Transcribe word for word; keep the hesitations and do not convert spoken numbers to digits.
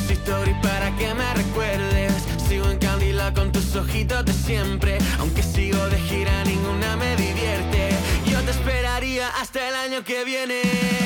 story para que me recuerdes. Sigo en Candila con tus ojitos de siempre. Aunque sigo de gira, ninguna me divierte. Yo te esperaría hasta el año que viene.